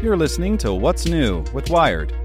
You're listening to What's New with Wired.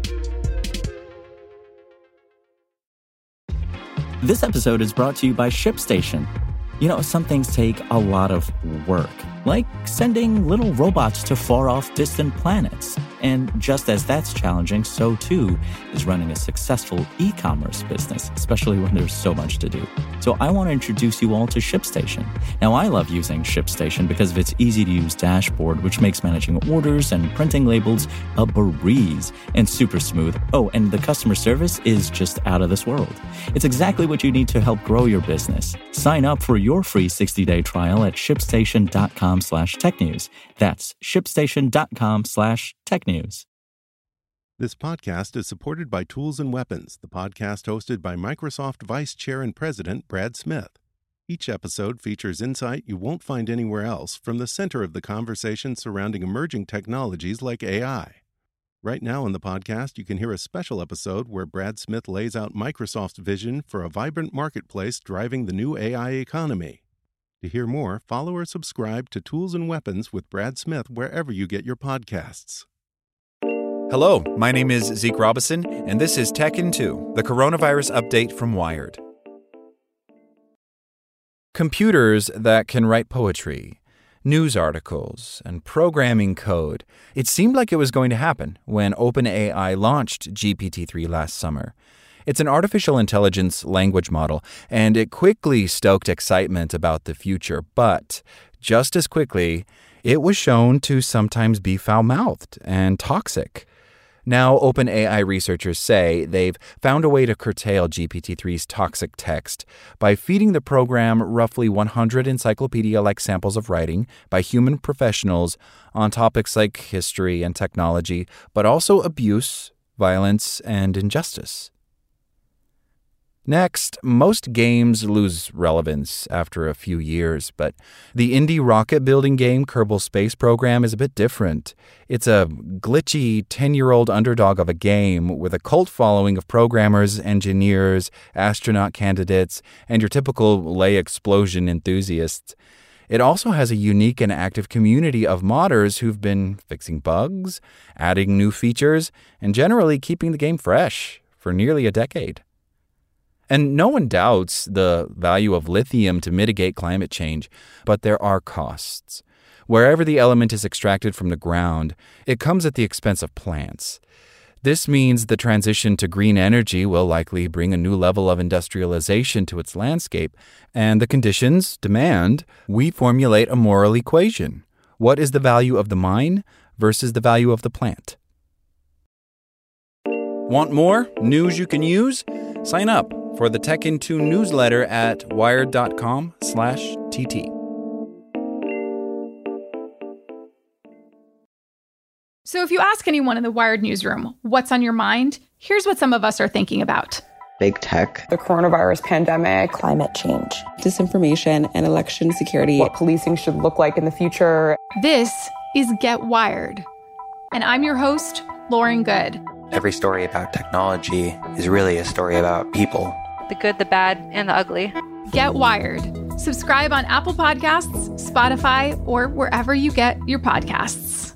This episode is brought to you by ShipStation. You know, some things take a lot of work, like sending little robots to far-off distant planets. And just as that's challenging, so too is running a successful e-commerce business, especially when there's so much to do. So I want to introduce you all to ShipStation. Now, I love using ShipStation because of its easy-to-use dashboard, which makes managing orders and printing labels a breeze and super smooth. Oh, and the customer service is just out of this world. It's exactly what you need to help grow your business. Sign up for your free 60-day trial at shipstation.com/technews. That's shipstation.com/technews. This podcast is supported by Tools and Weapons, the podcast hosted by Microsoft Vice Chair and President Brad Smith. Each episode features insight you won't find anywhere else from the center of the conversation surrounding emerging technologies like AI. Right now on the podcast, you can hear a special episode where Brad Smith lays out Microsoft's vision for a vibrant marketplace driving the new AI economy. To hear more, follow or subscribe to Tools and Weapons with Brad Smith wherever you get your podcasts. Hello, my name is Zeke Robison, and this is Tech in 2, the coronavirus update from Wired. Computers that can write poetry, news articles, and programming code. It seemed like it was going to happen when OpenAI launched GPT-3 last summer. It's an artificial intelligence language model, and it quickly stoked excitement about the future, but just as quickly, it was shown to sometimes be foul-mouthed and toxic. Now, OpenAI researchers say they've found a way to curtail GPT-3's toxic text by feeding the program roughly 100 encyclopedia-like samples of writing by human professionals on topics like history and technology, but also abuse, violence, and injustice. Next, most games lose relevance after a few years, but the indie rocket-building game Kerbal Space Program is a bit different. It's a glitchy 10-year-old underdog of a game with a cult following of programmers, engineers, astronaut candidates, and your typical lay explosion enthusiasts. It also has a unique and active community of modders who've been fixing bugs, adding new features, and generally keeping the game fresh for nearly a decade. And no one doubts the value of lithium to mitigate climate change, but there are costs. Wherever the element is extracted from the ground, it comes at the expense of plants. This means the transition to green energy will likely bring a new level of industrialization to its landscape, and the conditions demand we formulate a moral equation. What is the value of the mine versus the value of the plant? Want more news you can use? Sign up for the Tech in 2 newsletter at wired.com/TT. So if you ask anyone in the Wired newsroom what's on your mind, here's what some of us are thinking about. Big tech, the coronavirus pandemic, climate change, disinformation, and election security, what policing should look like in the future. This is Get Wired, and I'm your host, Lauren Good. Every story about technology is really a story about people. The good, the bad, and the ugly. Get Wired. Subscribe on Apple Podcasts, Spotify, or wherever you get your podcasts.